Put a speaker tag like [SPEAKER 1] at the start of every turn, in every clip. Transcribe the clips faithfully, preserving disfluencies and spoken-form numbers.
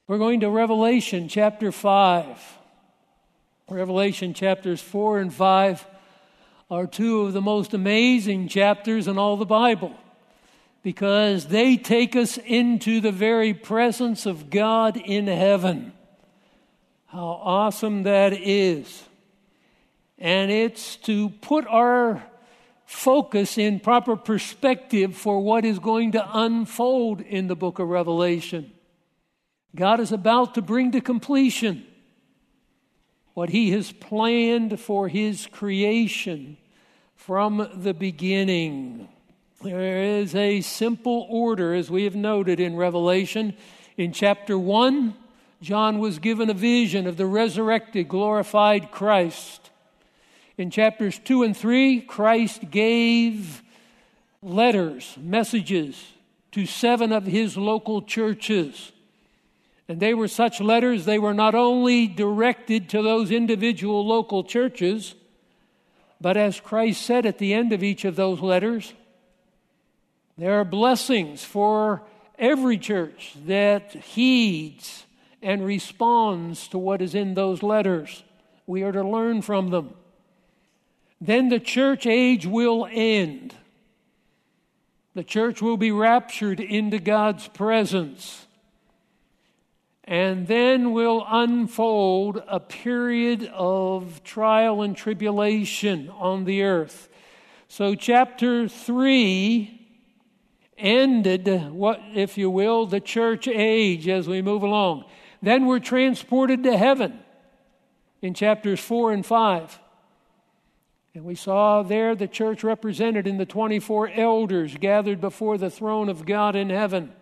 [SPEAKER 1] We're going to Revelation chapter five. Revelation chapters four and five are two of the most amazing chapters in all the Bible because they take us into the very presence of God in heaven. How awesome that is. And it's to put our focus in proper perspective for what is going to unfold in the book of Revelation. God is about to bring to completion what He has planned for His creation from the beginning. There is a simple order, as we have noted in Revelation. In chapter one, John was given a vision of the resurrected, glorified Christ. In chapters two and three, Christ gave letters, messages to seven of His local churches. And they were such letters, they were not only directed to those individual local churches, but as Christ said at the end of each of those letters, there are blessings for every church that heeds and responds to what is in those letters. We are to learn from them. Then the church age will end. The church will be raptured into God's presence. And then will unfold a period of trial and tribulation on the earth. So chapter three ended, what, if you will, the church age as we move along. Then we're transported to heaven in chapters four and five. And we saw there the church represented in the twenty-four elders gathered before the throne of God in heaven.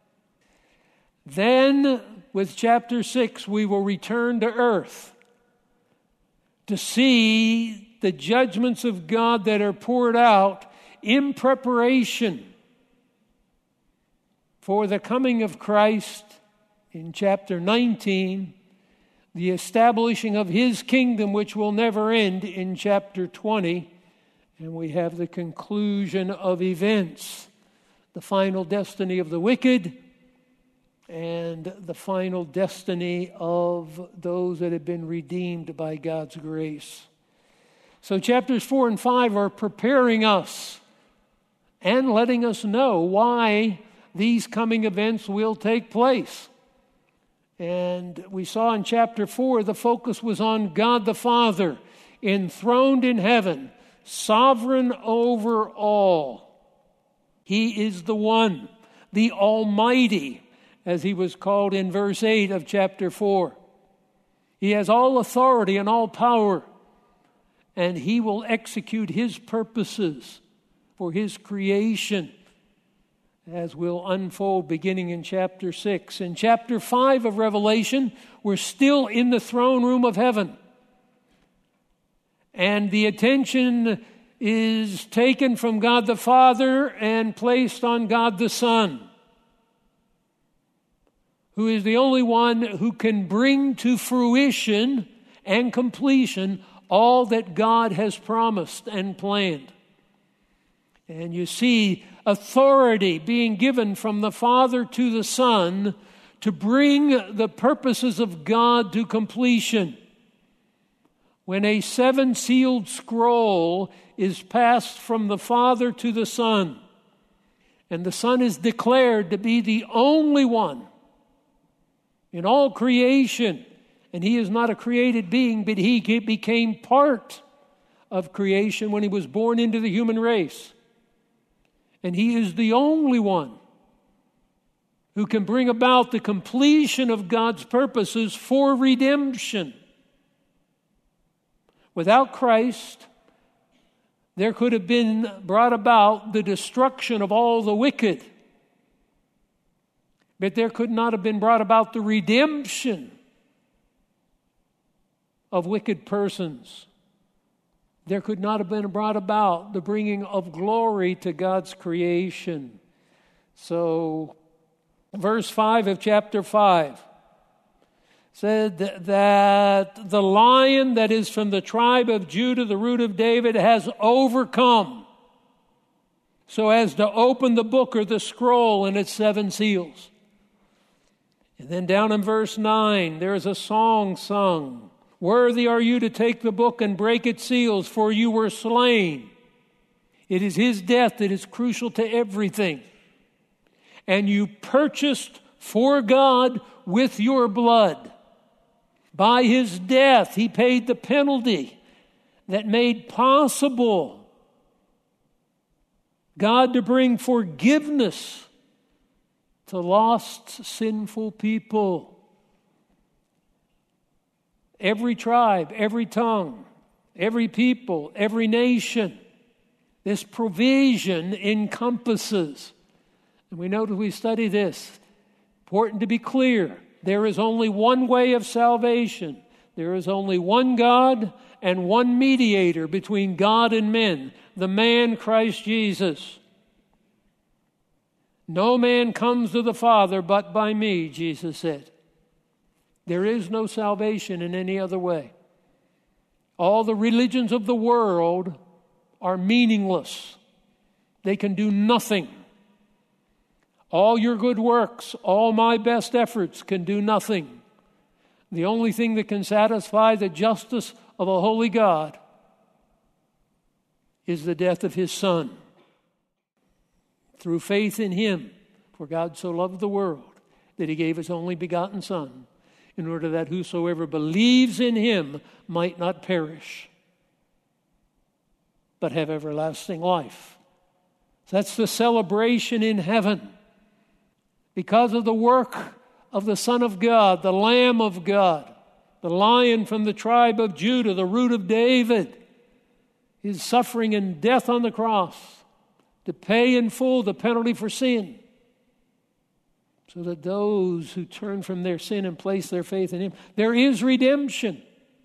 [SPEAKER 1] Then, with chapter six, we will return to earth to see the judgments of God that are poured out in preparation for the coming of Christ in chapter nineteen, the establishing of His kingdom, which will never end, in chapter twenty, and we have the conclusion of events, the final destiny of the wicked, and the final destiny of those that have been redeemed by God's grace. So chapters four and five are preparing us and letting us know why these coming events will take place. And we saw in chapter four, the focus was on God the Father, enthroned in heaven, sovereign over all. He is the one, the Almighty, as He was called in verse eight of chapter four. He has all authority and all power, and He will execute His purposes for His creation, as will unfold beginning in chapter six. In chapter five of Revelation, we're still in the throne room of heaven. And the attention is taken from God the Father and placed on God the Son, who is the only one who can bring to fruition and completion all that God has promised and planned. And you see authority being given from the Father to the Son to bring the purposes of God to completion. When a seven-sealed scroll is passed from the Father to the Son, and the Son is declared to be the only one in all creation, and He is not a created being, but He became part of creation when He was born into the human race. And He is the only one who can bring about the completion of God's purposes for redemption. Without Christ, there could have been brought about the destruction of all the wicked. But there could not have been brought about the redemption of wicked persons. There could not have been brought about the bringing of glory to God's creation. So, verse five of chapter five said that the Lion that is from the tribe of Judah, the root of David, has overcome so as to open the book or the scroll and its seven seals. And then down in verse nine, there is a song sung. Worthy are you to take the book and break its seals, for you were slain. It is his death that is crucial to everything. And you purchased for God with your blood. By his death, he paid the penalty that made possible God to bring forgiveness to lost, sinful people. Every tribe, every tongue, every people, every nation. This provision encompasses, and we know that we study this, important to be clear, there is only one way of salvation. There is only one God and one mediator between God and men, the man Christ Jesus. No man comes to the Father but by me, Jesus said. There is no salvation in any other way. All the religions of the world are meaningless. They can do nothing. All your good works, all my best efforts can do nothing. The only thing that can satisfy the justice of a holy God is the death of his Son. Through faith in him, for God so loved the world that he gave his only begotten Son, in order that whosoever believes in him might not perish, but have everlasting life. That's the celebration in heaven. Because of the work of the Son of God, the Lamb of God, the Lion from the tribe of Judah, the root of David, his suffering and death on the cross to pay in full the penalty for sin, so that those who turn from their sin and place their faith in him, there is redemption.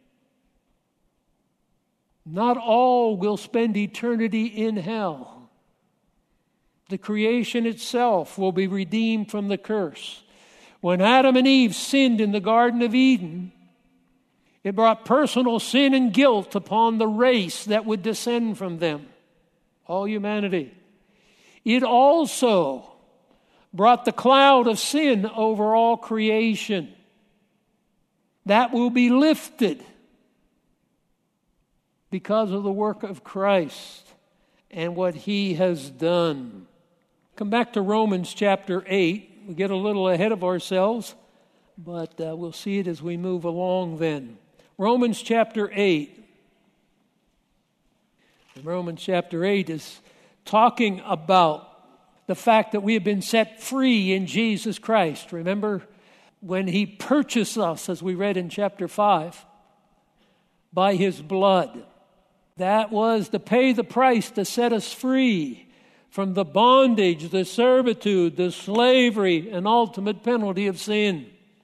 [SPEAKER 1] Not all will spend eternity in hell. The creation itself will be redeemed from the curse. When Adam and Eve sinned in the Garden of Eden, it brought personal sin and guilt upon the race that would descend from them, all humanity. It also brought the cloud of sin over all creation. That will be lifted because of the work of Christ and what he has done. Come back to Romans chapter eight. We get a little ahead of ourselves, but uh, we'll see it as we move along then. Romans chapter eight. Romans chapter eight is talking about the fact that we have been set free in Jesus Christ. Remember when he purchased us, as we read in chapter five, by his blood. That was to pay the price to set us free from the bondage, the servitude, the slavery, and ultimate penalty of sin.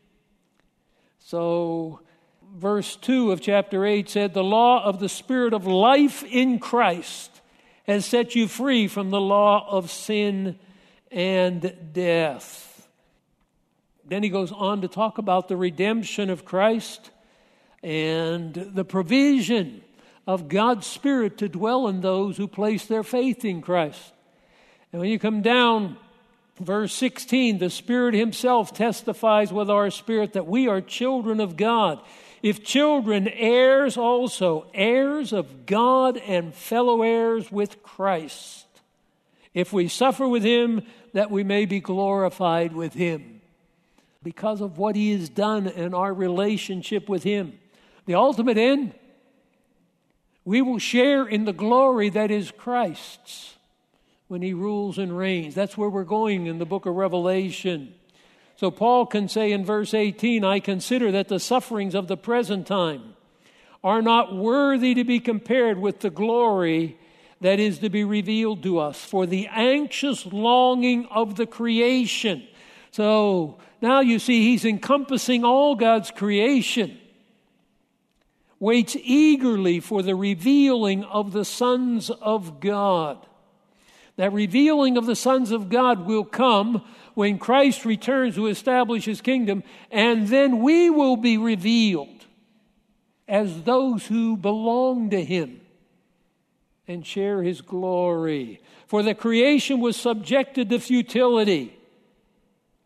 [SPEAKER 1] So, verse two of chapter eight said, the law of the Spirit of life in Christ has set you free from the law of sin and death. Then he goes on to talk about the redemption of Christ and the provision of God's Spirit to dwell in those who place their faith in Christ. And when you come down, verse sixteen, the Spirit himself testifies with our spirit that we are children of God. If children, heirs also, heirs of God and fellow heirs with Christ. If we suffer with him, that we may be glorified with him. Because of what he has done in our relationship with him. The ultimate end, we will share in the glory that is Christ's when he rules and reigns. That's where we're going in the book of Revelation. So Paul can say in verse eighteen, I consider that the sufferings of the present time are not worthy to be compared with the glory that is to be revealed to us. For the anxious longing of the creation. So now you see he's encompassing all God's creation. Waits eagerly for the revealing of the sons of God. That revealing of the sons of God will come when Christ returns to establish his kingdom, and then we will be revealed as those who belong to him and share his glory. For the creation was subjected to futility.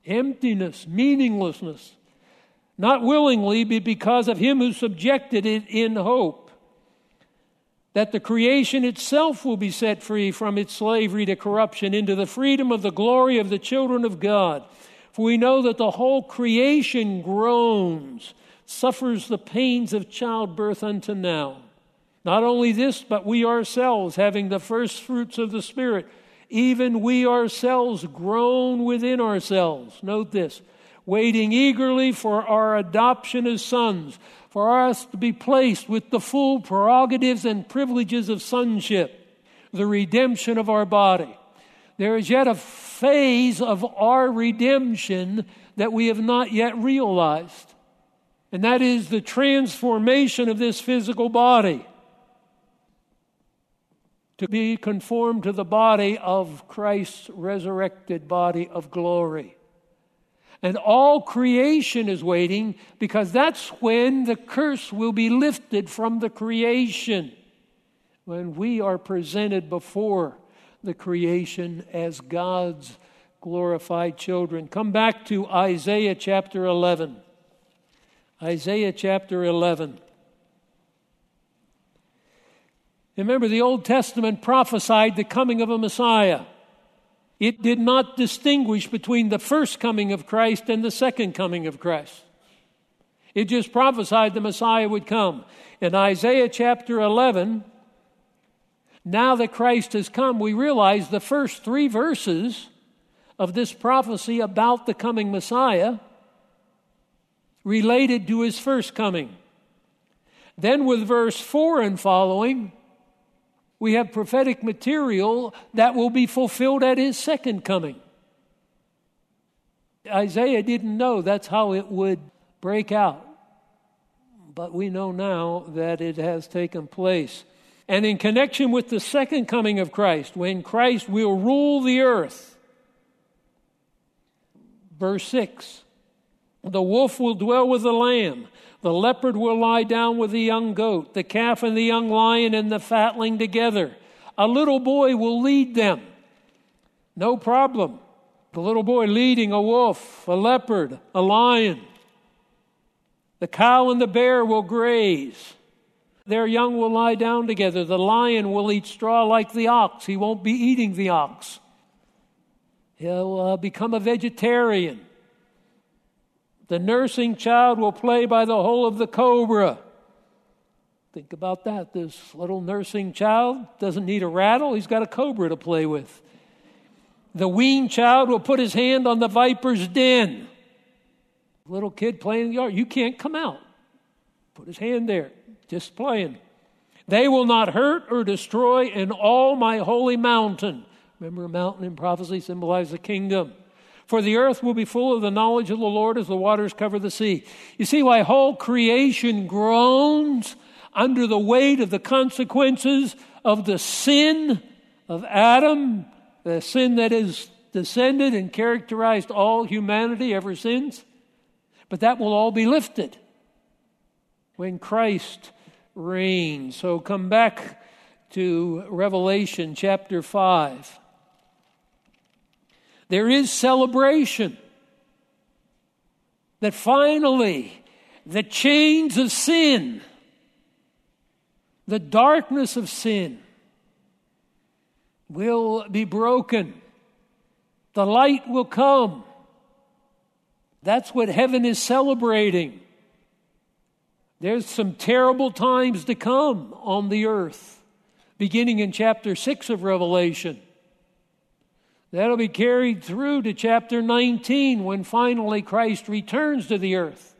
[SPEAKER 1] emptiness, meaninglessness. Not willingly, but because of him who subjected it in hope that the creation itself will be set free from its slavery to corruption into the freedom of the glory of the children of God. For we know that the whole creation groans, suffers the pains of childbirth unto now. Not only this, but we ourselves, having the first fruits of the Spirit, even we ourselves groan within ourselves. Note this. Waiting eagerly for our adoption as sons, for us to be placed with the full prerogatives and privileges of sonship, the redemption of our body. There is yet a phase of our redemption that we have not yet realized, and that is the transformation of this physical body to be conformed to the body of Christ's resurrected body of glory. And all creation is waiting, because that's when the curse will be lifted from the creation, when we are presented before the creation as God's glorified children. Come back to Isaiah chapter eleven. Isaiah chapter eleven. Remember, the Old Testament prophesied the coming of a Messiah. It did not distinguish between the first coming of Christ and the second coming of Christ. It just prophesied the Messiah would come. In Isaiah chapter eleven, now that Christ has come, we realize the first three verses of this prophecy about the coming Messiah related to his first coming. Then with verse four and following, we have prophetic material that will be fulfilled at his second coming. Isaiah didn't know that's how it would break out, but we know now that it has taken place. And in connection with the second coming of Christ, when Christ will rule the earth, verse six, the wolf will dwell with the lamb. The leopard will lie down with the young goat, the calf and the young lion and the fatling together. A little boy will lead them. No problem. The little boy leading a wolf, a leopard, a lion. The cow and the bear will graze. Their young will lie down together. The lion will eat straw like the ox. He won't be eating the ox. He'll uh, become a vegetarian. The nursing child will play by the hole of the cobra. Think about that. This little nursing child doesn't need a rattle. He's got a cobra to play with. The weaned child will put his hand on the viper's den. Little kid playing in the yard. You can't come out. Put his hand there. Just playing. They will not hurt or destroy in all my holy mountain. Remember, a mountain in prophecy symbolizes the kingdom. For the earth will be full of the knowledge of the Lord as the waters cover the sea. You see why whole creation groans under the weight of the consequences of the sin of Adam, the sin that has descended and characterized all humanity ever since. But that will all be lifted when Christ reigns. So come back to Revelation chapter five. There is celebration that finally the chains of sin, the darkness of sin, will be broken. The light will come. That's what heaven is celebrating. There's some terrible times to come on the earth, beginning in chapter six of Revelation. That'll be carried through to chapter nineteen, when finally Christ returns to the earth.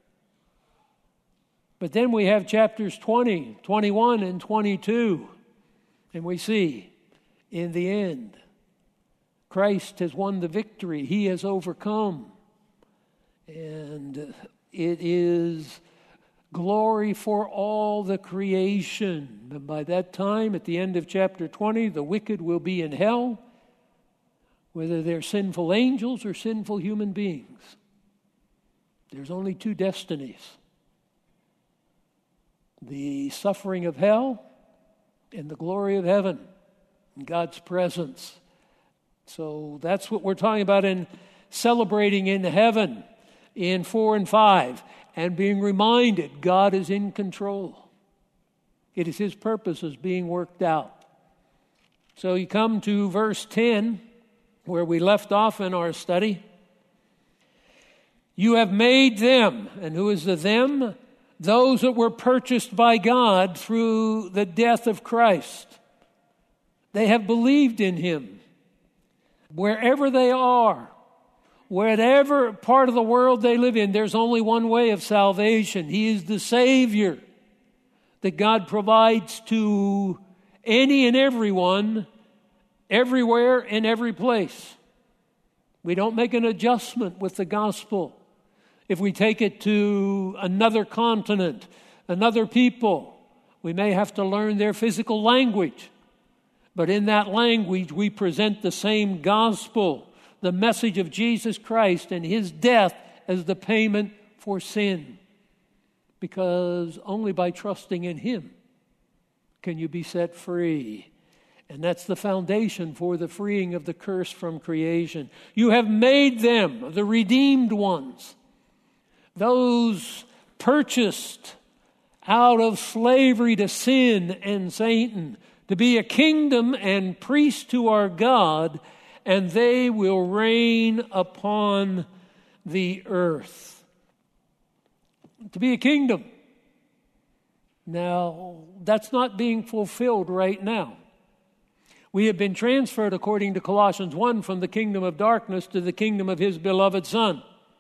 [SPEAKER 1] But then we have chapters twenty, twenty-one, and twenty-two. And we see, in the end, Christ has won the victory. He has overcome. And it is glory for all the creation. And by that time, at the end of chapter twenty, the wicked will be in hell, whether they're sinful angels or sinful human beings. There's only two destinies: the suffering of hell and the glory of heaven, God's presence. So that's what we're talking about in celebrating in heaven in four and five, and being reminded God is in control. It is His purposes being worked out. So you come to verse ten, where we left off in our study. You have made them, and who is the them? Those that were purchased by God through the death of Christ. They have believed in Him. Wherever they are, whatever part of the world they live in, there's only one way of salvation. He is the Savior that God provides to any and everyone, everywhere, in every place. We don't make an adjustment with the gospel. If we take it to another continent, another people, we may have to learn their physical language. But in that language, we present the same gospel, the message of Jesus Christ and His death as the payment for sin. Because only by trusting in Him can you be set free. And that's the foundation for the freeing of the curse from creation. You have made them, the redeemed ones, those purchased out of slavery to sin and Satan, to be a kingdom and priest to our God, and they will reign upon the earth. To be a kingdom. Now, that's not being fulfilled right now. We have been transferred, according to Colossians one, from the kingdom of darkness to the kingdom of His beloved Son.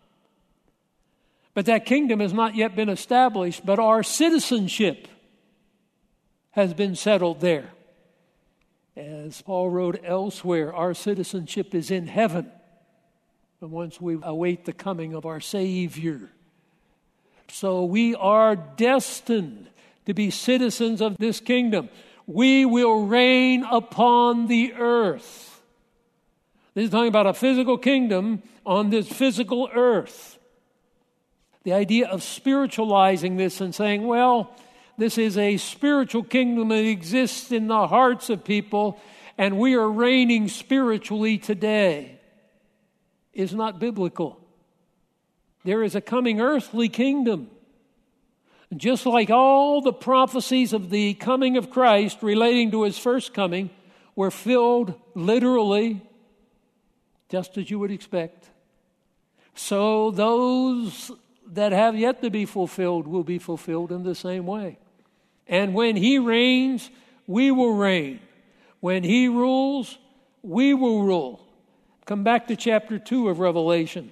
[SPEAKER 1] But that kingdom has not yet been established, but our citizenship has been settled there. As Paul wrote elsewhere, our citizenship is in heaven. And once we await the coming of our Savior. So we are destined to be citizens of this kingdom. We will reign upon the earth. This is talking about a physical kingdom on this physical earth. The idea of spiritualizing this and saying, well, this is a spiritual kingdom that exists in the hearts of people, and we are reigning spiritually today, is not biblical. There is a coming earthly kingdom. Just like all the prophecies of the coming of Christ relating to His first coming were filled literally, just as you would expect, so those that have yet to be fulfilled will be fulfilled in the same way. And when He reigns, we will reign. When He rules, we will rule. Come back to chapter two of Revelation.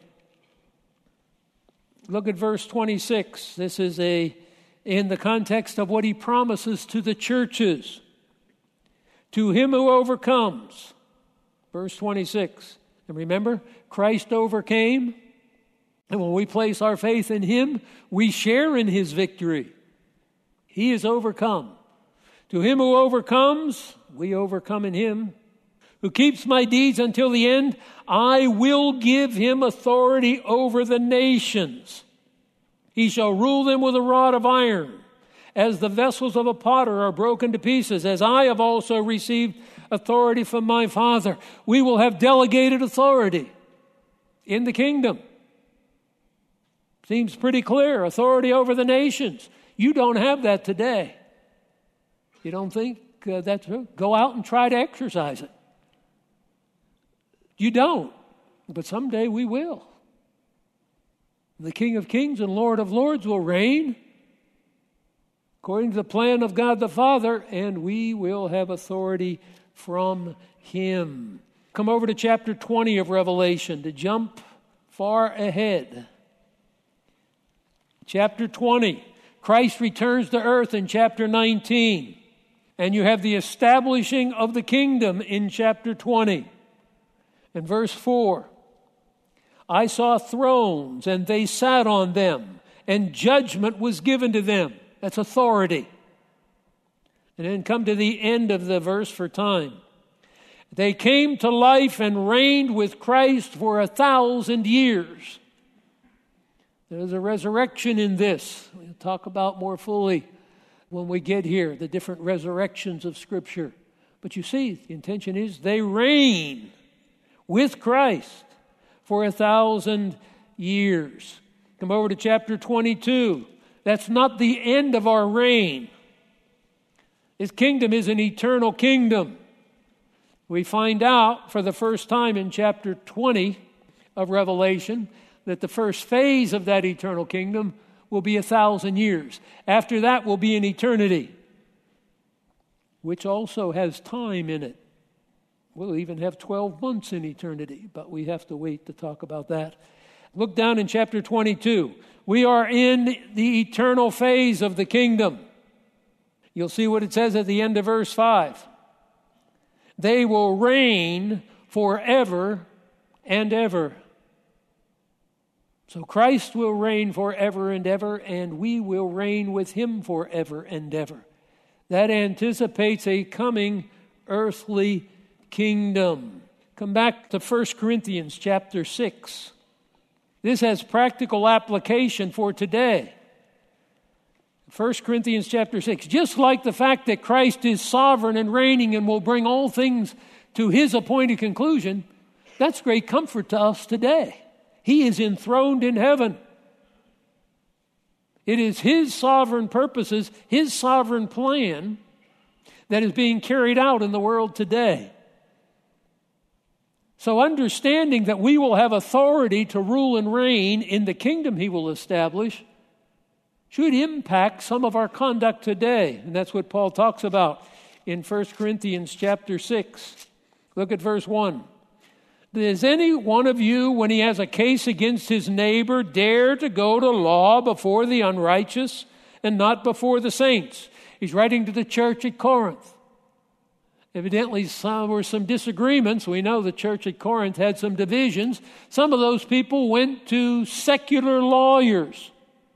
[SPEAKER 1] Look at verse twenty-six. This is a in the context of what He promises to the churches. To him who overcomes. Verse twenty-six. And remember, Christ overcame. And when we place our faith in Him, we share in His victory. He is overcome. To him who overcomes, we overcome in Him. Who keeps my deeds until the end, I will give him authority over the nations. He shall rule them with a rod of iron, as the vessels of a potter are broken to pieces, as I have also received authority from my Father. We will have delegated authority in the kingdom. Seems pretty clear. Authority over the nations. You don't have that today. You don't think uh, that's true? Go out and try to exercise it. You don't. But someday we will. The King of Kings and Lord of Lords will reign according to the plan of God the Father, and we will have authority from Him. Come over to chapter twenty of Revelation to jump far ahead. Chapter twenty, Christ returns to earth in chapter nineteen. And you have the establishing of the kingdom in chapter twenty. In verse four, I saw thrones, and they sat on them, and judgment was given to them. That's authority. And then come to the end of the verse for time. They came to life and reigned with Christ for a thousand years. There's a resurrection in this. We'll talk about more fully when we get here, the different resurrections of Scripture. But you see, the intention is they reign with Christ for a thousand years. Come over to chapter twenty-two. That's not the end of our reign. His kingdom is an eternal kingdom. We find out for the first time in chapter twenty of Revelation that the first phase of that eternal kingdom will be a thousand years. After that will be an eternity, which also has time in it. We'll even have twelve months in eternity, but we have to wait to talk about that. Look down in chapter twenty-two. We are in the eternal phase of the kingdom. You'll see what it says at the end of verse five. They will reign forever and ever. So Christ will reign forever and ever, and we will reign with him forever and ever. That anticipates a coming earthly kingdom. Come back to First Corinthians chapter six. This has practical application for today. First Corinthians chapter six. Just like the fact that Christ is sovereign and reigning and will bring all things to his appointed conclusion, that's great comfort to us today. He is enthroned in heaven. It is his sovereign purposes, his sovereign plan that is being carried out in the world today. So understanding that we will have authority to rule and reign in the kingdom he will establish should impact some of our conduct today. And that's what Paul talks about in First Corinthians chapter six. Look at verse one. Does any one of you, when he has a case against his neighbor, dare to go to law before the unrighteous and not before the saints? He's writing to the church at Corinth. Evidently, there were some disagreements. We know the church at Corinth had some divisions. Some of those people went to secular lawyers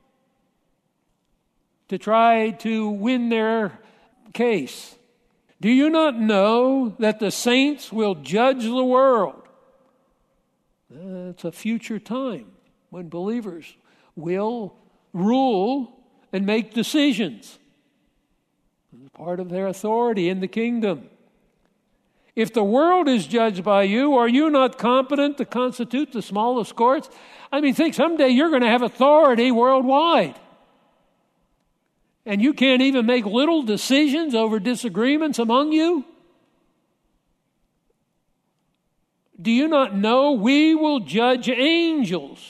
[SPEAKER 1] to try to win their case. Do you not know that the saints will judge the world? It's a future time when believers will rule and make decisions. It's part of their authority in the kingdom. If the world is judged by you, are you not competent to constitute the smallest courts? I mean, think someday you're going to have authority worldwide. And you can't even make little decisions over disagreements among you? Do you not know we will judge angels?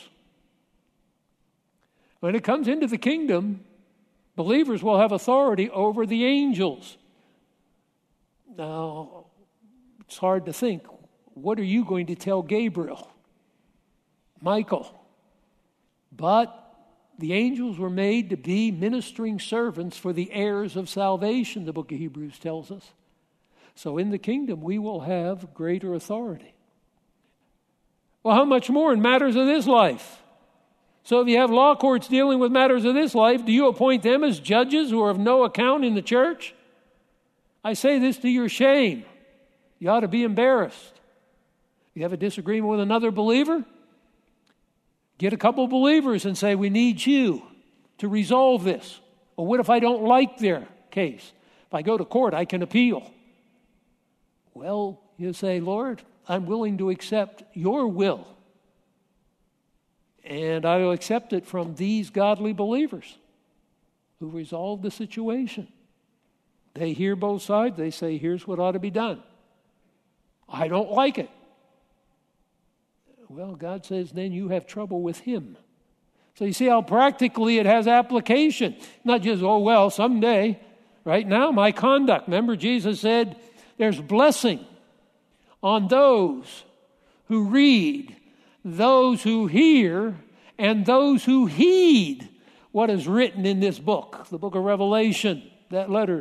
[SPEAKER 1] When it comes into the kingdom, believers will have authority over the angels. Now, it's hard to think, what are you going to tell Gabriel, Michael? But the angels were made to be ministering servants for the heirs of salvation, the book of Hebrews tells us. So in the kingdom, we will have greater authority. Well, how much more in matters of this life? So if you have law courts dealing with matters of this life, do you appoint them as judges who are of no account in the church? I say this to your shame. You ought to be embarrassed. You have a disagreement with another believer? Get a couple of believers and say, we need you to resolve this. Well, what if I don't like their case? If I go to court, I can appeal. Well, you say, Lord, I'm willing to accept your will. And I will accept it from these godly believers who resolve the situation. They hear both sides. They say, here's what ought to be done. I don't like it. Well, God says, then you have trouble with him. So you see how practically it has application. Not just, oh, well, someday. Right now, my conduct. Remember, Jesus said, there's blessing on those who read, those who hear, and those who heed what is written in this book, the book of Revelation, that letter.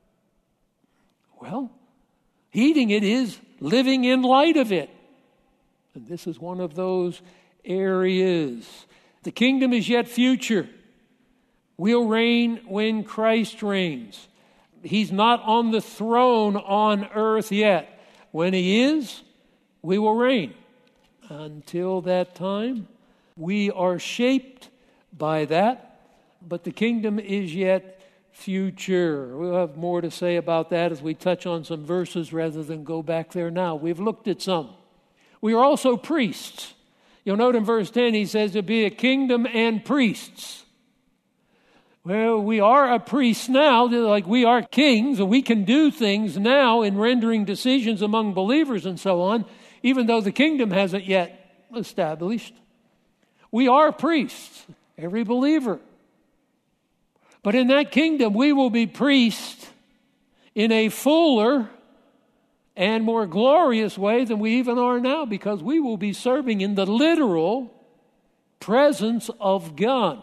[SPEAKER 1] Well, heeding it is living in light of it. And this is one of those areas. The kingdom is yet future. We'll reign when Christ reigns. He's not on the throne on earth yet. When he is, we will reign. Until that time, we are shaped by that, but the kingdom is yet future. We'll have more to say about that as we touch on some verses rather than go back there now. We've looked at some. We are also priests. You'll note in verse ten, he says to be a kingdom and priests. Well, we are a priest now, like we are kings, and we can do things now in rendering decisions among believers and so on, even though the kingdom hasn't yet established. We are priests, every believer. But in that kingdom, we will be priests in a fuller and more glorious way than we even are now, because we will be serving in the literal presence of God.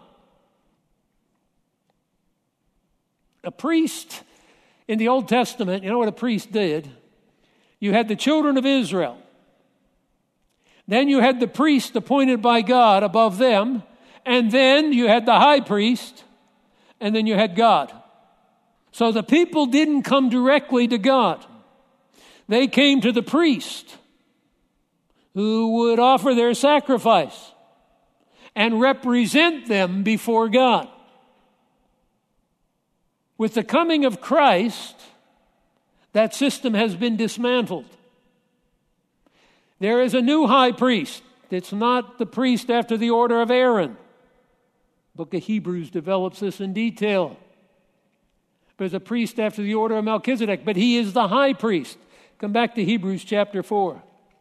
[SPEAKER 1] A priest in the Old Testament, you know what a priest did? You had the children of Israel. Then you had the priest appointed by God above them. And then you had the high priest. And then you had God. So the people didn't come directly to God. They came to the priest, who would offer their sacrifice and represent them before God. With the coming of Christ, that system has been dismantled. There is a new high priest. It's not the priest after the order of Aaron. The book of Hebrews develops this in detail. There's a priest after the order of Melchizedek, but he is the high priest. Come back to Hebrews chapter four.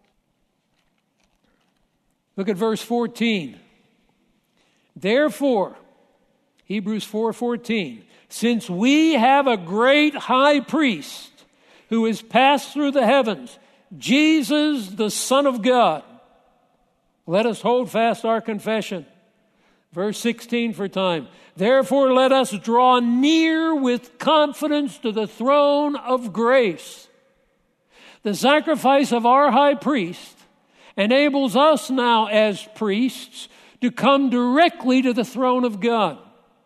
[SPEAKER 1] Look at verse fourteen. Therefore, Hebrews four fourteen, since we have a great high priest who has passed through the heavens, Jesus, the Son of God, let us hold fast our confession. Verse sixteen for time. Therefore, let us draw near with confidence to the throne of grace. The sacrifice of our high priest enables us now as priests to come directly to the throne of God.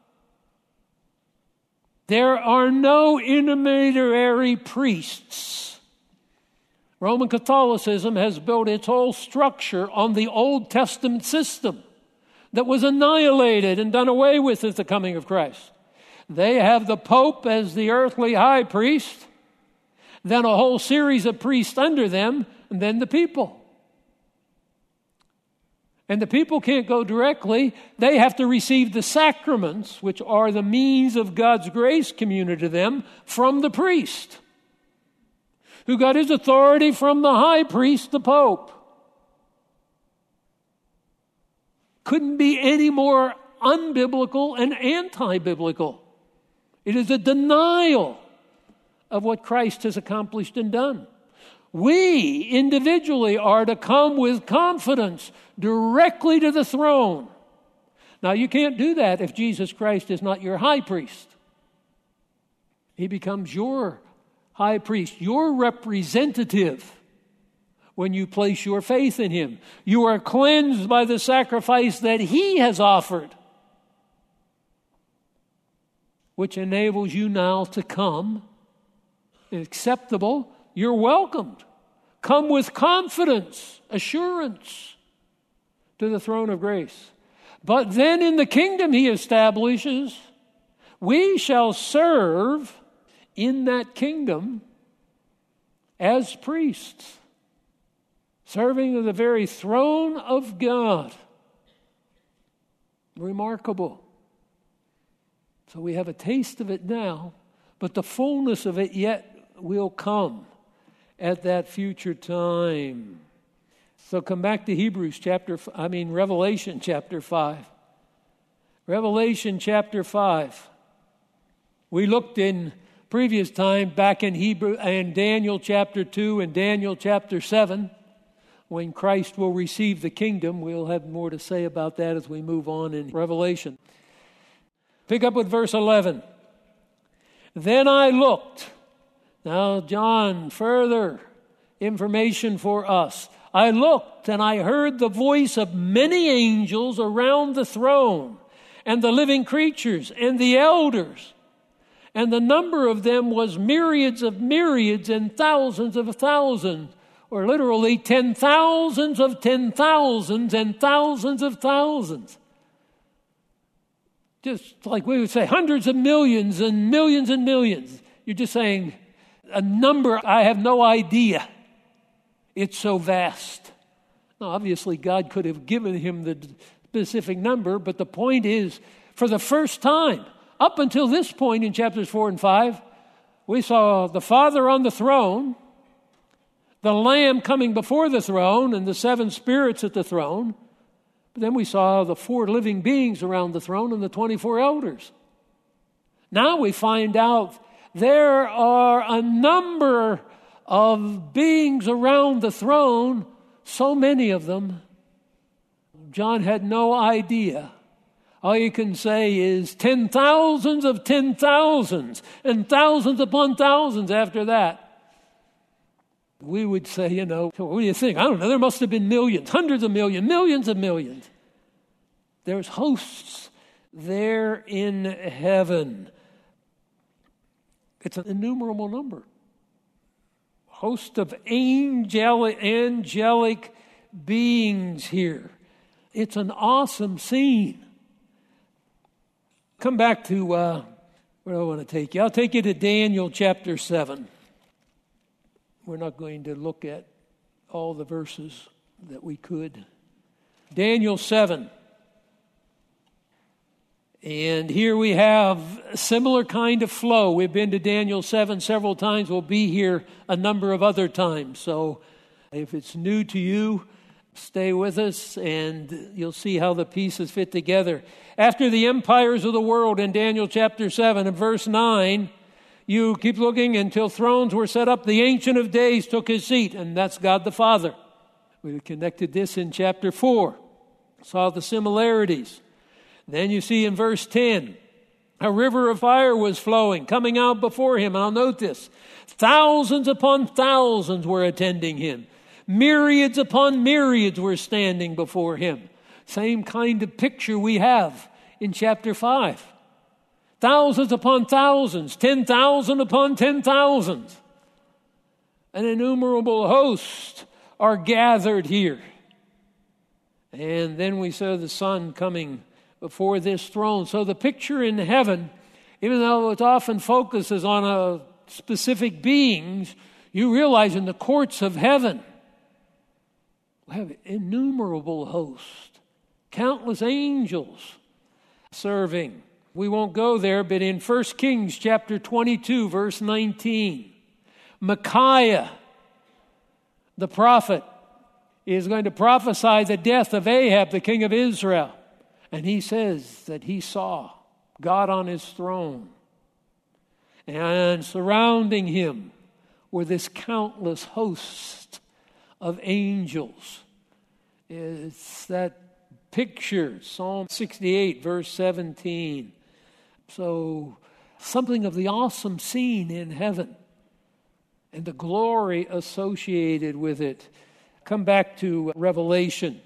[SPEAKER 1] There are no intermediary priests. Roman Catholicism has built its whole structure on the Old Testament system that was annihilated and done away with at the coming of Christ. They have the Pope as the earthly high priest, then a whole series of priests under them, and then the people. And the people can't go directly. They have to receive the sacraments, which are the means of God's grace communicated to them, from the priest, who got his authority from the high priest, the Pope. Couldn't be any more unbiblical and anti-biblical. It is a denial of what Christ has accomplished and done. We individually are to come with confidence directly to the throne. Now, you can't do that if Jesus Christ is not your high priest. He becomes your high priest, your representative, when you place your faith in him. You are cleansed by the sacrifice that he has offered, which enables you now to come acceptable. You're welcomed. Come with confidence, assurance to the throne of grace. But then in the kingdom he establishes, we shall serve in that kingdom as priests, serving at the very throne of God. Remarkable. So we have a taste of it now, but the fullness of it yet will come at that future time. So come back to Hebrews chapter, I mean Revelation chapter five. Revelation chapter five. We looked in previous time back in Hebrew and Daniel chapter two and Daniel chapter seven. When Christ will receive the kingdom, we'll have more to say about that as we move on in Revelation. Pick up with verse eleven. Then I looked. Now, John, further information for us. I looked and I heard the voice of many angels around the throne and the living creatures and the elders. And the number of them was myriads of myriads and thousands of thousands, or literally ten thousands of ten thousands and thousands of thousands. Just like we would say hundreds of millions and millions and millions. You're just saying a number I have no idea. It's so vast Now, obviously, God could have given him the specific number, but the point is, for the first time, up until this point in chapters four and five, we saw the Father on the throne, the Lamb coming before the throne, and the seven spirits at the throne. But then we saw the four living beings around the throne and the twenty-four elders. Now we find out there are a number of beings around the throne, so many of them. John had no idea. All you can say is ten thousands of ten thousands and thousands upon thousands after that. We would say, you know, what do you think? I don't know. There must have been millions, hundreds of millions, millions of millions. There's hosts there in heaven. It's an innumerable number. Host of angelic, angelic beings here. It's an awesome scene. Come back to, uh, where do I want to take you? I'll take you to Daniel chapter seven. We're not going to look at all the verses that we could. Daniel seven. And here we have a similar kind of flow. We've been to Daniel seven several times. We'll be here a number of other times. So if it's new to you, stay with us and you'll see how the pieces fit together. After the empires of the world in Daniel chapter seven and verse nine, you keep looking until thrones were set up. The Ancient of Days took his seat, and that's God the Father. We connected this in chapter four. Saw the similarities. Then you see in verse ten, a river of fire was flowing, coming out before him. And I'll note this. Thousands upon thousands were attending him. Myriads upon myriads were standing before him. Same kind of picture we have in chapter five. Thousands upon thousands, ten thousand upon ten thousand. An innumerable host are gathered here. And then we saw the Son coming before this throne. So the picture in heaven, even though it often focuses on a specific beings, you realize in the courts of heaven, we have innumerable hosts, countless angels serving. We won't go there, but in First Kings chapter twenty-two, verse nineteen, Micaiah, the prophet, is going to prophesy the death of Ahab, the king of Israel. And he says that he saw God on his throne. And surrounding him were this countless host of angels. It's that picture, Psalm sixty-eight, verse seventeen. So something of the awesome scene in heaven and the glory associated with it. Come back to Revelation.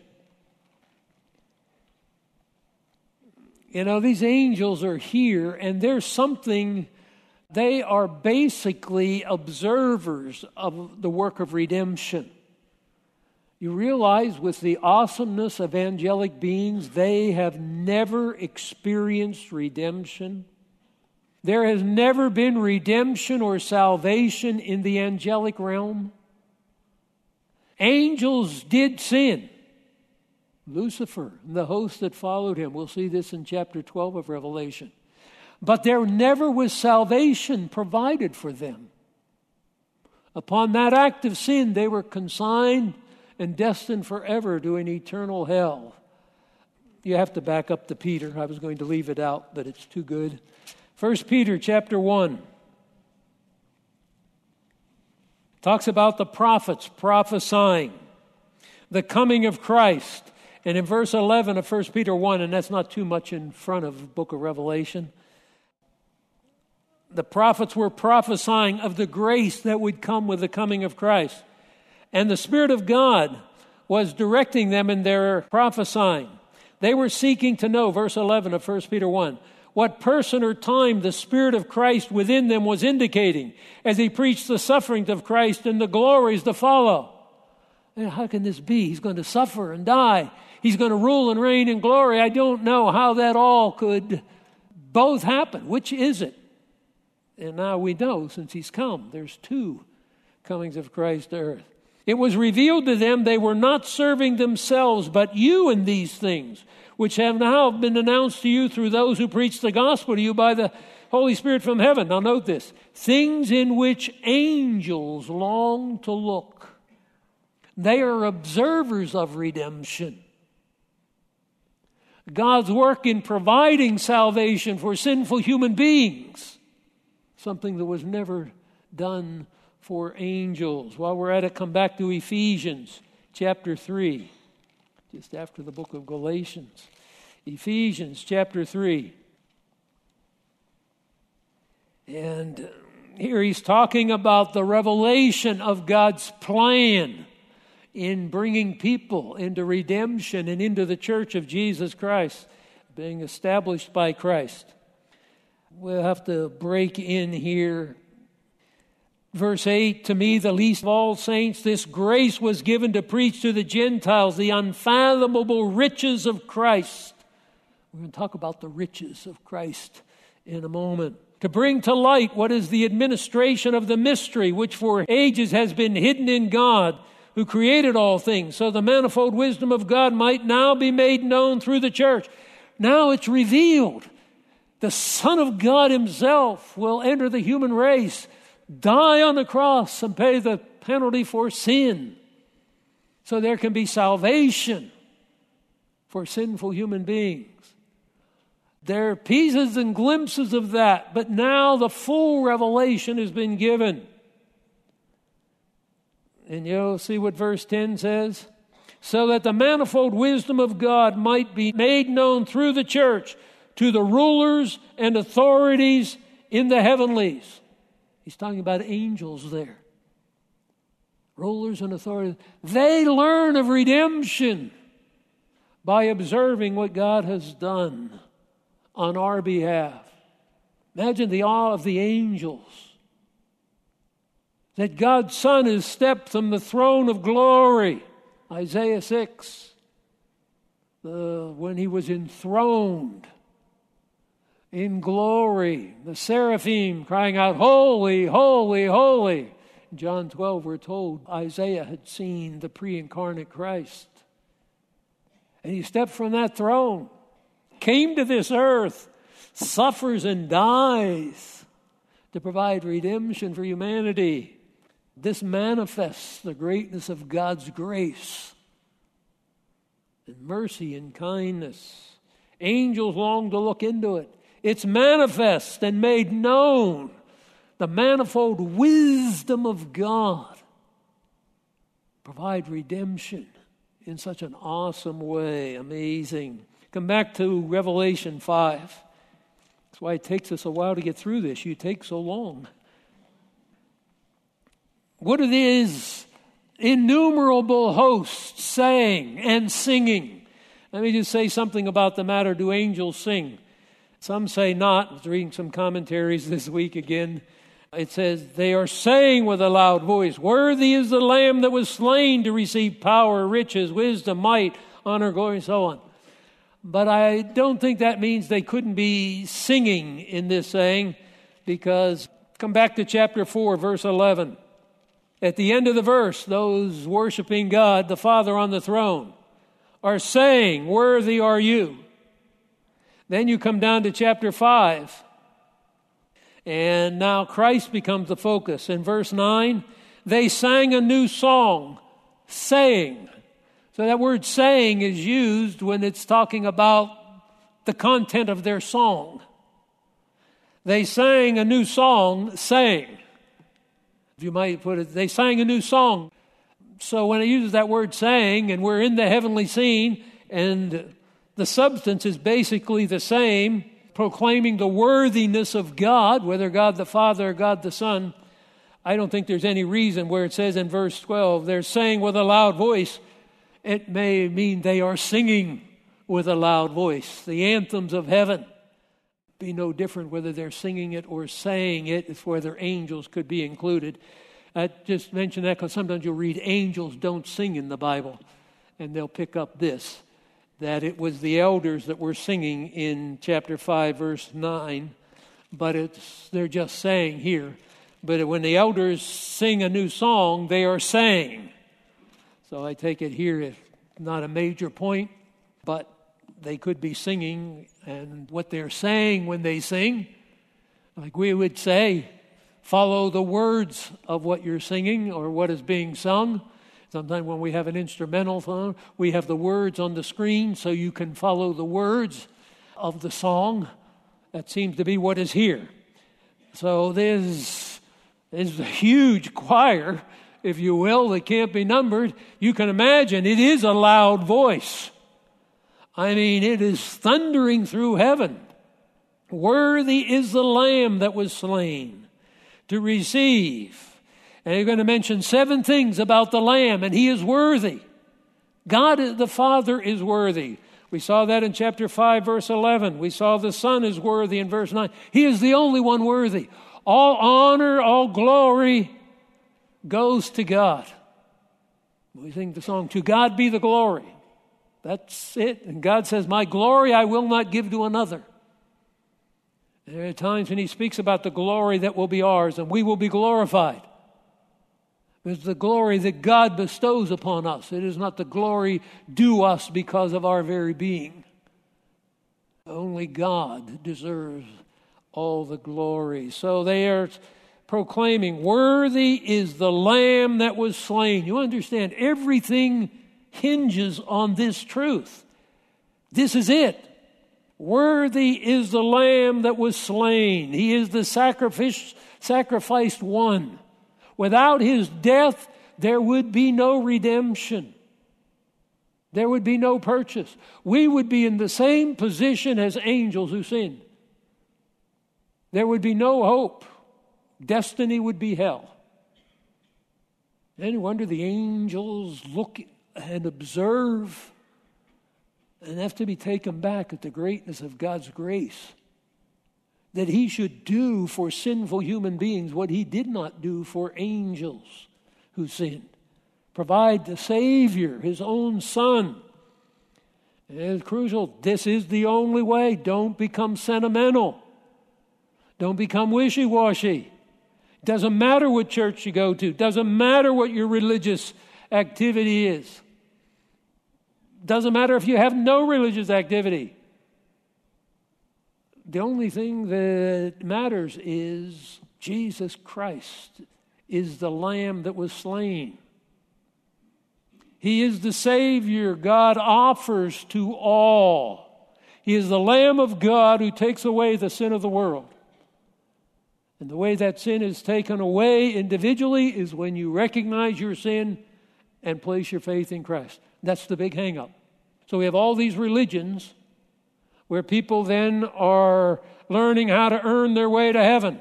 [SPEAKER 1] You know, these angels are here, and there's something, they are basically observers of the work of redemption. You realize with the awesomeness of angelic beings, they have never experienced redemption. There has never been redemption or salvation in the angelic realm. Angels did sin. Lucifer and the host that followed him. We'll see this in chapter twelve of Revelation. But there never was salvation provided for them. Upon that act of sin, they were consigned and destined forever to an eternal hell. You have to back up to Peter. I was going to leave it out, but it's too good. First Peter chapter one talks about the prophets prophesying the coming of Christ. And in verse eleven of First Peter one, and that's not too much in front of the book of Revelation, the prophets were prophesying of the grace that would come with the coming of Christ. And the Spirit of God was directing them in their prophesying. They were seeking to know, verse eleven of First Peter one, what person or time the Spirit of Christ within them was indicating as he preached the sufferings of Christ and the glories to follow. And how can this be? He's going to suffer and die. He's going to rule and reign in glory. I don't know how that all could both happen. Which is it? And now we know, since he's come, there's two comings of Christ to earth. It was revealed to them they were not serving themselves, but you in these things, which have now been announced to you through those who preach the gospel to you by the Holy Spirit from heaven. Now note this. Things in which angels long to look. They are observers of redemption. God's work in providing salvation for sinful human beings. Something that was never done for angels. While we're at it, come back to Ephesians chapter three, just after the book of Galatians. Ephesians chapter three. And here he's talking about the revelation of God's plan in bringing people into redemption and into the church of Jesus Christ, being established by Christ. We'll have to break in here. Verse eight, to me, the least of all saints, this grace was given to preach to the Gentiles the unfathomable riches of Christ. We're going to talk about the riches of Christ in a moment. To bring to light what is the administration of the mystery, which for ages has been hidden in God, who created all things, so the manifold wisdom of God might now be made known through the church. Now it's revealed. The Son of God himself will enter the human race, die on the cross, and pay the penalty for sin, so there can be salvation for sinful human beings. There are pieces and glimpses of that, but now the full revelation has been given. And you'll see what verse ten says. So that the manifold wisdom of God might be made known through the church to the rulers and authorities in the heavenlies. He's talking about angels there. Rulers and authorities. They learn of redemption by observing what God has done on our behalf. Imagine the awe of the angels. That God's Son has stepped from the throne of glory. Isaiah six. The, when he was enthroned in glory. The seraphim crying out, holy, holy, holy. In John twelve, we're told Isaiah had seen the pre-incarnate Christ. And he stepped from that throne, came to this earth, suffers and dies to provide redemption for humanity. This manifests the greatness of God's grace and mercy and kindness. Angels long to look into it. It's manifest and made known. The manifold wisdom of God provide redemption in such an awesome way. Amazing. Come back to Revelation five. That's why it takes us a while to get through this. You take so long. What are these innumerable hosts saying and singing? Let me just say something about the matter. Do angels sing? Some say not. I was reading some commentaries this week again. It says, they are saying with a loud voice, worthy is the Lamb that was slain to receive power, riches, wisdom, might, honor, glory, and so on. But I don't think that means they couldn't be singing in this saying, because come back to chapter four, verse eleven. At the end of the verse, those worshiping God, the Father on the throne, are saying, worthy are you. Then you come down to chapter five, and now Christ becomes the focus. In verse nine, they sang a new song, saying. So that word saying is used when it's talking about the content of their song. They sang a new song, saying. You might put it, they sang a new song. So when it uses that word saying, and we're in the heavenly scene, and the substance is basically the same, proclaiming the worthiness of God, whether God the Father or God the Son, I don't think there's any reason where it says in verse twelve, they're saying with a loud voice. It may mean they are singing with a loud voice. The anthems of heaven. Be no different whether they're singing it or saying it. It's whether angels could be included. I just mention that because sometimes you'll read angels don't sing in the Bible, and they'll pick up this, that it was the elders that were singing in chapter five, verse nine, but it's they're just saying here. But when the elders sing a new song, they are saying. So I take it here is not a major point, but they could be singing, and what they're saying when they sing, like we would say, follow the words of what you're singing or what is being sung. Sometimes when we have an instrumental song, we have the words on the screen so you can follow the words of the song. That seems to be what is here. So there's, there's a huge choir, if you will, that can't be numbered. You can imagine it is a loud voice. I mean, it is thundering through heaven. Worthy is the Lamb that was slain to receive. And you're going to mention seven things about the Lamb, and He is worthy. God the Father is worthy. We saw that in chapter five, verse eleven. We saw the Son is worthy in verse nine. He is the only one worthy. All honor, all glory goes to God. We sing the song, "To God be the glory." That's it. And God says, "My glory I will not give to another." There are times when He speaks about the glory that will be ours, and we will be glorified. It's the glory that God bestows upon us. It is not the glory due us because of our very being. Only God deserves all the glory. So they are proclaiming, "Worthy is the Lamb that was slain." You understand, everything hinges on this truth. This is it. Worthy is the Lamb that was slain. He is the sacrifice, sacrificed one. Without His death, there would be no redemption. There would be no purchase. We would be in the same position as angels who sinned. There would be no hope. Destiny would be hell. Any wonder the angels look and observe and have to be taken back at the greatness of God's grace, that He should do for sinful human beings what He did not do for angels who sinned. Provide the Savior, His own Son. And it's crucial. This is the only way. Don't become sentimental. Don't become wishy-washy. Doesn't matter what church you go to. Doesn't matter what your religious activity is. Doesn't matter if you have no religious activity. The only thing that matters is Jesus Christ is the Lamb that was slain. He is the Savior God offers to all. He is the Lamb of God who takes away the sin of the world. And the way that sin is taken away individually is when you recognize your sin and place your faith in Christ. That's the big hang-up. So we have all these religions where people then are learning how to earn their way to heaven.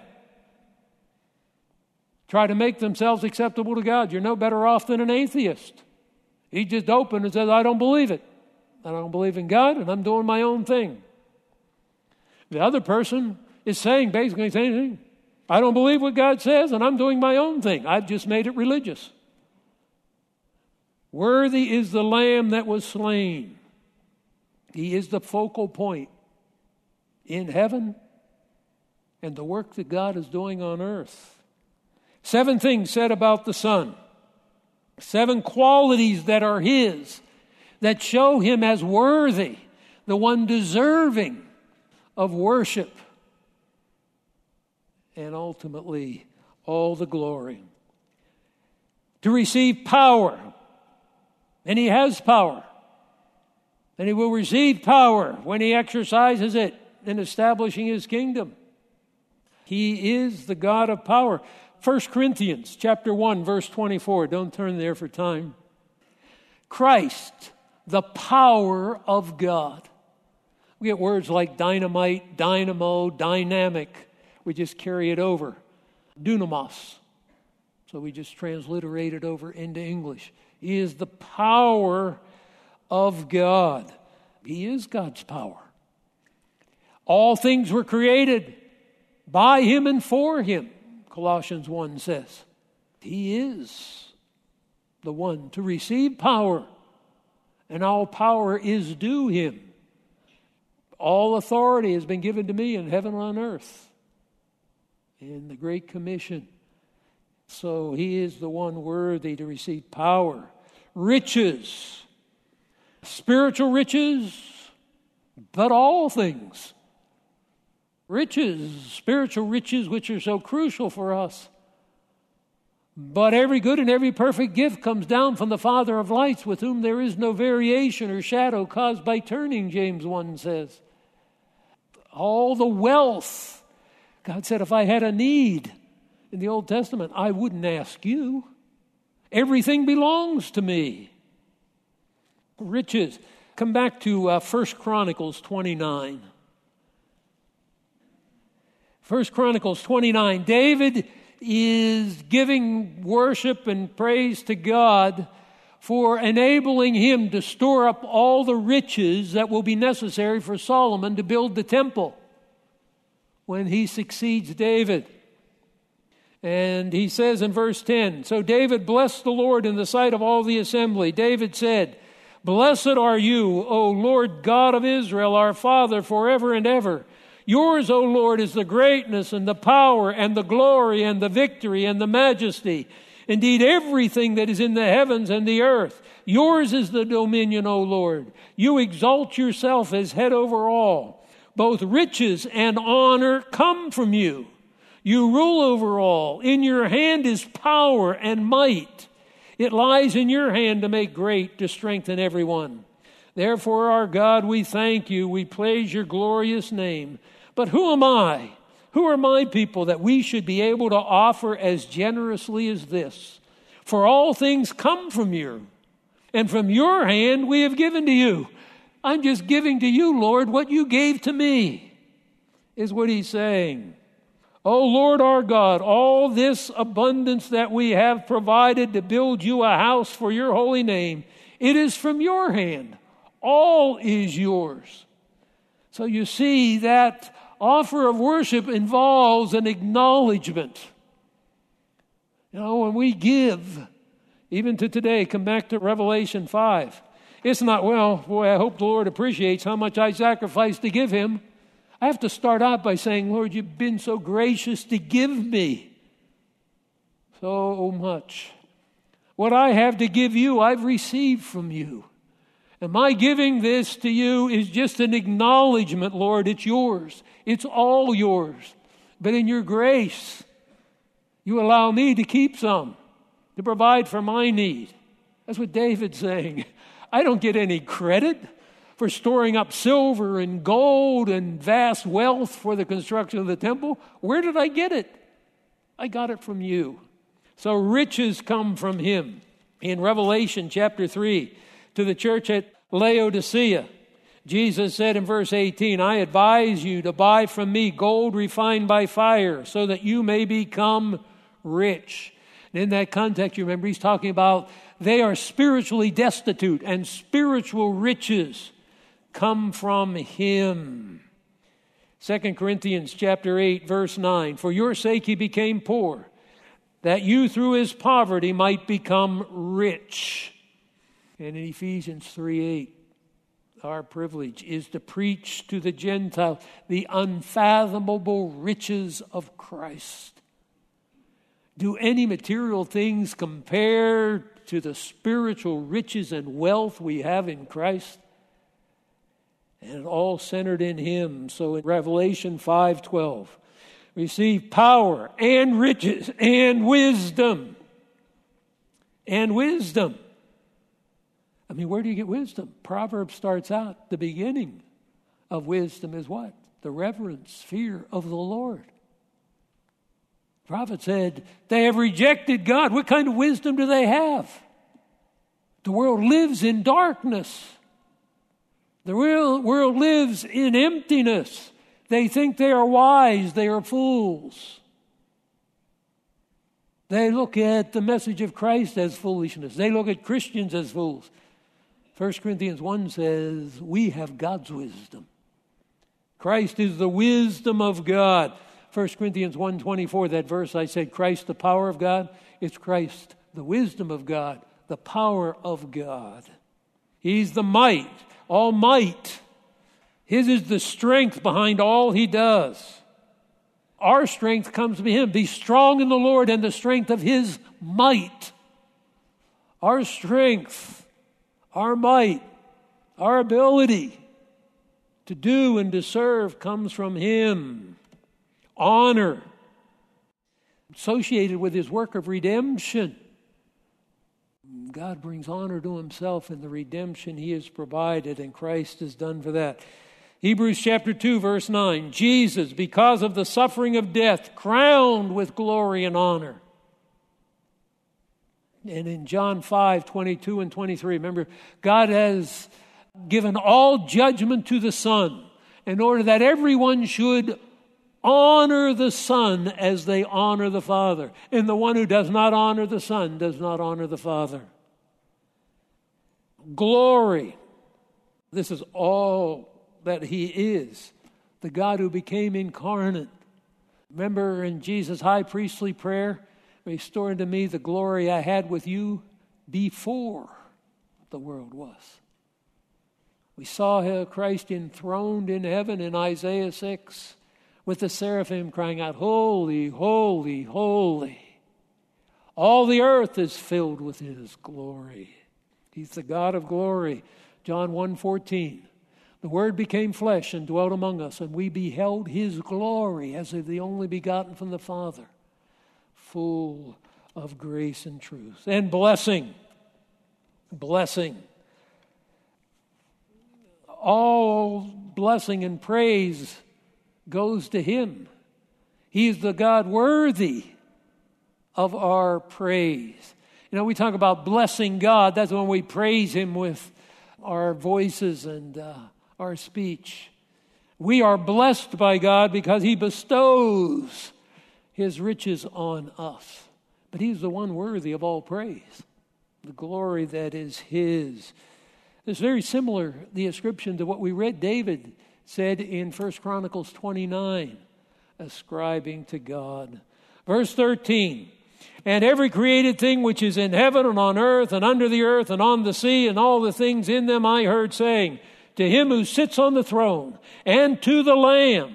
[SPEAKER 1] Try to make themselves acceptable to God. You're no better off than an atheist. He just opened and says, "I don't believe it. I don't believe in God, and I'm doing my own thing." The other person is saying basically the same thing. I don't believe what God says, and I'm doing my own thing. I've just made it religious. Worthy is the Lamb that was slain. He is the focal point in heaven and the work that God is doing on earth. Seven things said about the Son. Seven qualities that are His, that show Him as worthy, the one deserving of worship, and ultimately all the glory. To receive power, and He has power, and He will receive power when He exercises it in establishing His kingdom. He is the God of power. First Corinthians chapter one, verse twenty-four. Don't turn there for time. Christ, the power of God. We get words like dynamite, dynamo, dynamic. We just carry it over. Dunamos. So we just transliterate it over into English. He is the power of God. He is God's power. All things were created by Him and for Him, Colossians one says. He is the one to receive power, and all power is due Him. All authority has been given to me in heaven and on earth in the Great Commission. So He is the one worthy to receive power. riches. Spiritual riches, but all things. Riches, spiritual riches, which are so crucial for us. But every good and every perfect gift comes down from the Father of lights, with whom there is no variation or shadow caused by turning, James one says. All the wealth. God said, if I had a need in the Old Testament, I wouldn't ask you. Everything belongs to me. Riches. Come back to uh, First Chronicles twenty-nine. First Chronicles twenty-nine. David is giving worship and praise to God for enabling him to store up all the riches that will be necessary for Solomon to build the temple when he succeeds David. And he says in verse ten, so David blessed the Lord in the sight of all the assembly. David said, blessed are you, O Lord God of Israel, our Father, forever and ever. Yours, O Lord, is the greatness and the power and the glory and the victory and the majesty. Indeed, everything that is in the heavens and the earth. Yours is the dominion, O Lord. You exalt yourself as head over all. Both riches and honor come from you. You rule over all. In your hand is power and might. It lies in your hand to make great, to strengthen everyone. Therefore, our God, we thank you. We praise your glorious name. But who am I? Who are my people that we should be able to offer as generously as this? For all things come from you, and from your hand we have given to you. I'm just giving to you, Lord, what you gave to me, is what he's saying. O Lord our God, all this abundance that we have provided to build you a house for your holy name, it is from your hand. All is yours. So you see, that offer of worship involves an acknowledgement. You know, when we give, even to today, come back to Revelation five. It's not, well, boy, I hope the Lord appreciates how much I sacrificed to give him. I have to start out by saying, Lord, you've been so gracious to give me so much. What I have to give you, I've received from you. And my giving this to you is just an acknowledgement, Lord, it's yours. It's all yours. But in your grace, you allow me to keep some, to provide for my need. That's what David's saying. I don't get any credit for storing up silver and gold and vast wealth for the construction of the temple. Where did I get it? I got it from you. So riches come from him. In Revelation chapter three, to the church at Laodicea, Jesus said in verse eighteen, I advise you to buy from me gold refined by fire so that you may become rich. And in that context, you remember, he's talking about they are spiritually destitute, and spiritual riches come from him. Second Corinthians chapter eight, verse nine, for your sake he became poor, that you through his poverty might become rich. And in Ephesians three eight, our privilege is to preach to the Gentiles the unfathomable riches of Christ. Do any material things compare to the spiritual riches and wealth we have in Christ? And all centered in him. So in Revelation five twelve, we see power and riches and wisdom. And wisdom. I mean, where do you get wisdom? Proverbs starts out, the beginning of wisdom is what? The reverence, fear of the Lord. The prophet said, they have rejected God. What kind of wisdom do they have? The world lives in darkness. The real world lives in emptiness. They think they are wise. They are fools. They look at the message of Christ as foolishness. They look at Christians as fools. First Corinthians one says, we have God's wisdom. Christ is the wisdom of God. First Corinthians one twenty-four, that verse I said, Christ the power of God. It's Christ the wisdom of God, the power of God. He's the might. All might. His is the strength behind all he does. Our strength comes from him. Be strong in the Lord and the strength of his might. Our strength, our might, our ability to do and to serve comes from Him. Honor, associated with His work of redemption. God brings honor to Himself in the redemption He has provided, and Christ has done for that. Hebrews chapter two, verse nine, Jesus, because of the suffering of death, crowned with glory and honor. And in John five, twenty-two and twenty-three, remember, God has given all judgment to the Son in order that everyone should honor the Son as they honor the Father. And the one who does not honor the Son does not honor the Father. Glory. This is all that He is, the God who became incarnate. Remember in Jesus' high priestly prayer, restore unto me the glory I had with you before the world was. We saw Christ enthroned in heaven in Isaiah six with the seraphim crying out, holy, holy, holy. All the earth is filled with His glory. He's the God of glory. John one fourteen. The Word became flesh and dwelt among us, and we beheld His glory as of the only begotten from the Father, full of grace and truth. And blessing. Blessing. All blessing and praise goes to Him. He is the God worthy of our praise. You know, we talk about blessing God. That's when we praise Him with our voices and uh, our speech. We are blessed by God because He bestows His riches on us. But He's the one worthy of all praise, the glory that is His. It's very similar, the ascription, to what we read David said in First Chronicles twenty-nine, ascribing to God. Verse thirteen, and every created thing which is in heaven and on earth and under the earth and on the sea and all the things in them I heard saying, to Him who sits on the throne and to the Lamb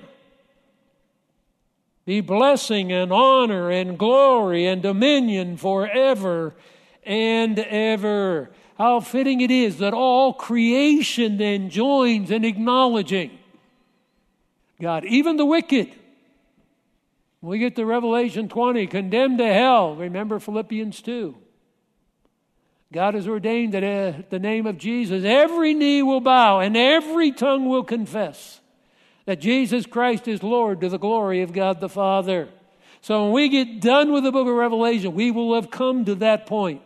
[SPEAKER 1] be blessing and honor and glory and dominion forever and ever. How fitting it is that all creation then joins in acknowledging God, even the wicked. When we get to Revelation twenty, condemned to hell, remember Philippians two. God has ordained that at the name of Jesus, every knee will bow and every tongue will confess that Jesus Christ is Lord, to the glory of God the Father. So when we get done with the book of Revelation, we will have come to that point.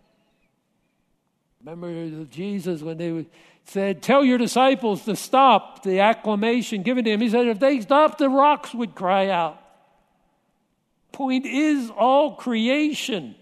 [SPEAKER 1] Remember Jesus when they said, tell your disciples to stop the acclamation given to Him. He said, if they stopped, the rocks would cry out. Point is, all creation,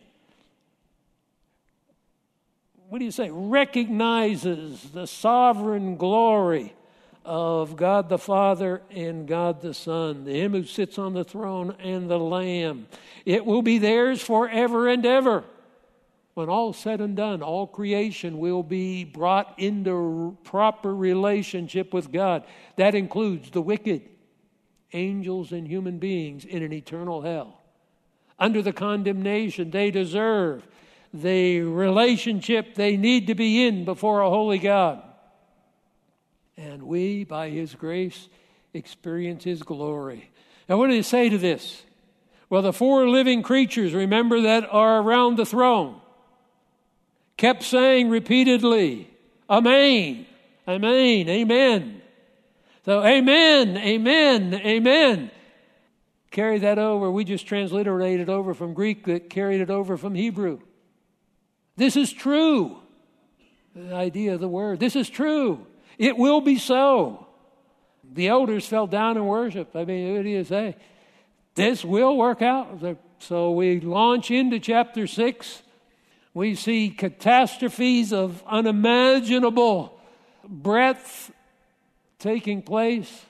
[SPEAKER 1] what do you say, recognizes the sovereign glory of God the Father and God the Son, the Him who sits on the throne and the Lamb. It will be theirs forever and ever. When all said and done, all creation will be brought into proper relationship with God. That includes the wicked, angels and human beings in an eternal hell, under the condemnation they deserve, the relationship they need to be in before a holy God. And we, by His grace, experience His glory. Now, what do you say to this? Well, the four living creatures, remember, that are around the throne, kept saying repeatedly, Amen, Amen, Amen. So, Amen, Amen, Amen. Carry that over. We just transliterated it over from Greek, that carried it over from Hebrew. This is true. The idea of the word. This is true. It will be so. The elders fell down in worship. I mean, what do you say? This will work out. So we launch into chapter six. We see catastrophes of unimaginable breadth taking place.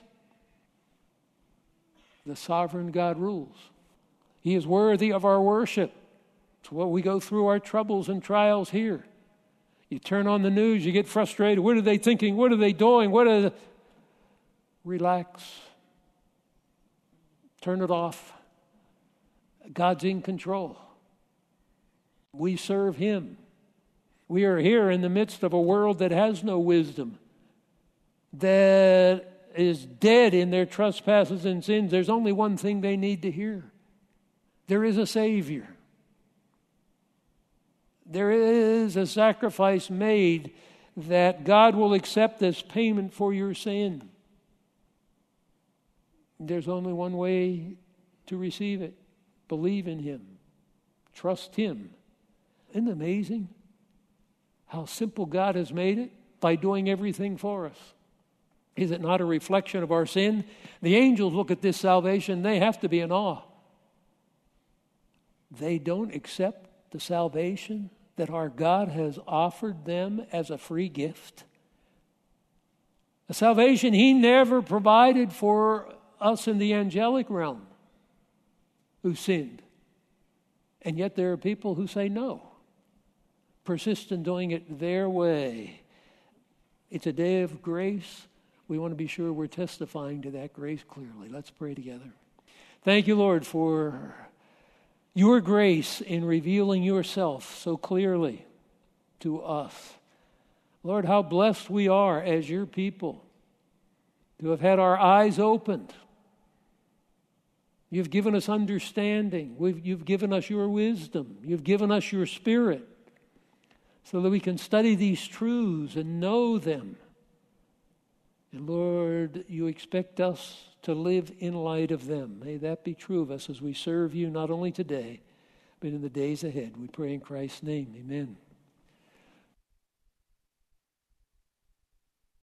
[SPEAKER 1] The sovereign God rules. He is worthy of our worship. It's what we go through our troubles and trials here. You turn on the news, you get frustrated. What are they thinking? What are they doing? What are they... Relax. Turn it off. God's in control. We serve Him. We are here in the midst of a world that has no wisdom, that is dead in their trespasses and sins. There's only one thing they need to hear. There is a Savior. There is a sacrifice made that God will accept as payment for your sin. There's only one way to receive it. Believe in Him. Trust Him. Isn't it amazing how simple God has made it by doing everything for us? Is it not a reflection of our sin? The angels look at this salvation, they have to be in awe. They don't accept the salvation that our God has offered them as a free gift. A salvation He never provided for us in the angelic realm who sinned. And yet there are people who say no, persist in doing it their way. It's a day of grace. We want to be sure we're testifying to that grace clearly. Let's pray together. Thank you, Lord, for your grace in revealing yourself so clearly to us. Lord, how blessed we are as your people to have had our eyes opened. You've given us understanding. We've, you've given us your wisdom. You've given us your Spirit so that we can study these truths and know them. And Lord, you expect us to live in light of them. May that be true of us as we serve you not only today, but in the days ahead. We pray in Christ's name. Amen.